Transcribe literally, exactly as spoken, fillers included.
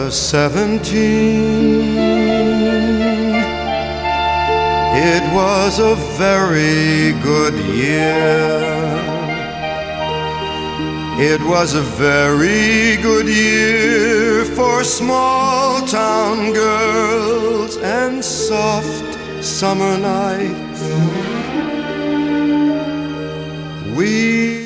was seventeen. It was a very good year. It was a very good year for small town girls and soft summer nights. We